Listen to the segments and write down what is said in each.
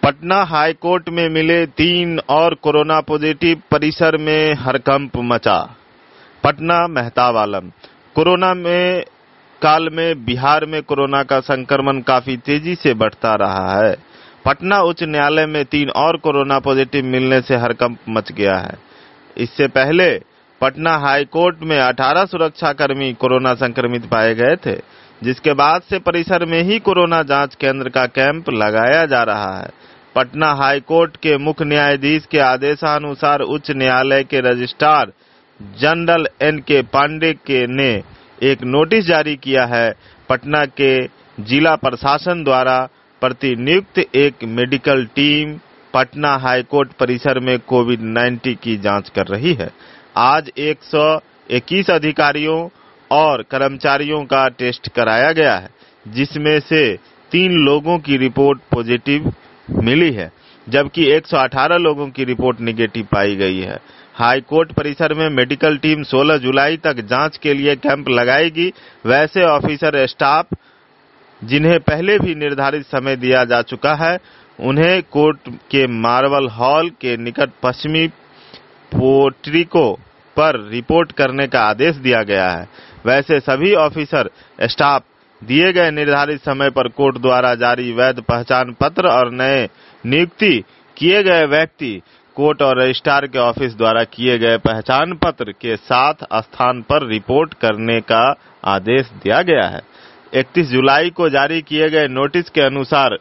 Patna high court में मिले 3 और कोरोना पॉजिटिव, परिसर में हड़कंप मचा। पटना मेहताब आलम। कोरोना में काल में बिहार में कोरोना का संक्रमण काफी तेजी से बढ़ता रहा है। पटना उच्च न्यायालय में 3 और कोरोना पॉजिटिव मिलने से हड़कंप मच गया है। इससे पहले पटना हाई कोर्ट में 18 सुरक्षाकर्मी कोरोना संक्रमित पाए गए थे, जिसके बाद से परिसर में ही कोरोना जांच केंद्र का कैंप लगाया जा रहा है। पटना हाई कोर्ट के मुख्य न्यायाधीश के आदेशानुसार उच्च न्यायालय के रजिस्ट्रार जनरल N.K. पांडे ने एक नोटिस जारी किया है। पटना के जिला प्रशासन द्वारा प्रतिनियुक्त एक medical team Patna high court परिसर में कोविड-19 की जांच कर रही है। आज 121 अधिकारियों और कर्मचारियों का टेस्ट कराया गया है, जिसमें से 3 लोगों की रिपोर्ट पॉजिटिव मिली है, जबकि 118 लोगों की रिपोर्ट निगेटिव पाई गई है। हाई कोर्ट परिसर में मेडिकल टीम 16 जुलाई तक जांच के लिए कैंप लगाएगी। वैसे ऑफिसर स्टाफ जिन्हें पहले भी निर्धारित समय दिया जा चुका है, उन्हें कोर्ट के मार्बल हॉल के निकट पश्चिमी पोर्टिको पर रिपोर्ट करने का आदेश दिया गया है। वैसे सभी ऑफिसर स्टाफ दिए गए निर्धारित समय पर कोर्ट द्वारा जारी वैध पहचान पत्र और नए नियुक्ति किए गए व्यक्ति कोर्ट और रजिस्ट्रार के ऑफिस द्वारा किए गए पहचान पत्र के साथ स्थान पर रिपोर्ट करने का आदेश दिया गया है। 31 जुलाई को जारी किए गए नोटिस के अनुसार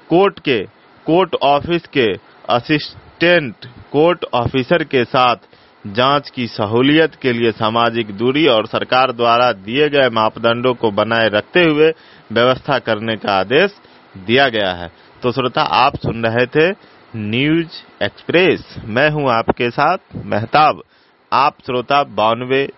कोर्ट ऑफिस के असिस्टेंट कोर्ट ऑफिसर के साथ जांच की सहूलियत के लिए सामाजिक दूरी और सरकार द्वारा दिए गए मापदंडों को बनाए रखते हुए व्यवस्था करने का आदेश दिया गया है। तो श्रोता, आप सुन रहे थे न्यूज एक्सप्रेस। मैं हूं आपके साथ मेहताब। आप श्रोता 92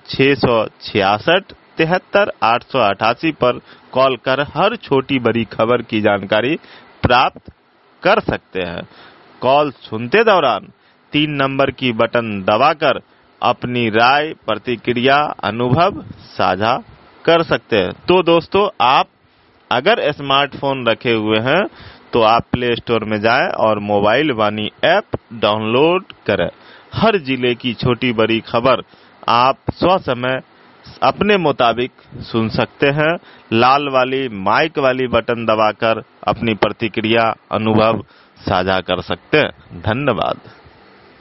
666 73 888 पर कॉल कर हर छोटी बड़ी खबर की जानकारी प्राप्त कर सकते हैं। कॉल सुनते दौरान 3 नंबर की बटन दबाकर अपनी राय, प्रतिक्रिया, अनुभव साझा कर सकते हैं। तो दोस्तों, आप अगर स्मार्टफोन रखे हुए हैं तो आप प्ले स्टोर में जाएं और मोबाइल वाणी ऐप डाउनलोड करें। हर जिले की छोटी बड़ी खबर आप स्वसमय अपने मुताबिक सुन सकते हैं। लाल वाली माइक वाली बटन दबाकर अपनी प्रतिक्रिया, अनुभव साझा कर सकते हैं। धन्यवाद।